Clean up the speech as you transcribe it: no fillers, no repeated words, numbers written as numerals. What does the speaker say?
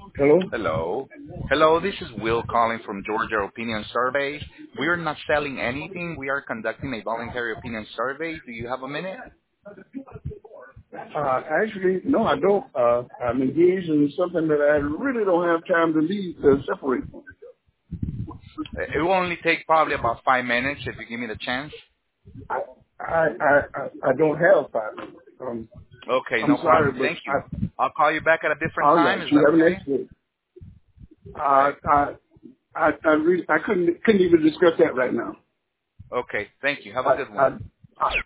Hello? Hello. Hello, this is Will calling from Georgia Opinion Survey. We are not selling anything. We are conducting a voluntary opinion survey. Do you have a minute? Actually, no, I don't. I'm engaged in something that I really don't have time to leave to separate from. It will only take probably about 5 minutes if you give me the chance. I don't have 5 minutes. Okay, I'm no sorry, problem. but Thank you. I'll call you back at a different all time. right, Is you that have an okay? excellent. All right. I couldn't even discuss that right now. Okay, thank you. Have a I, good one. I, I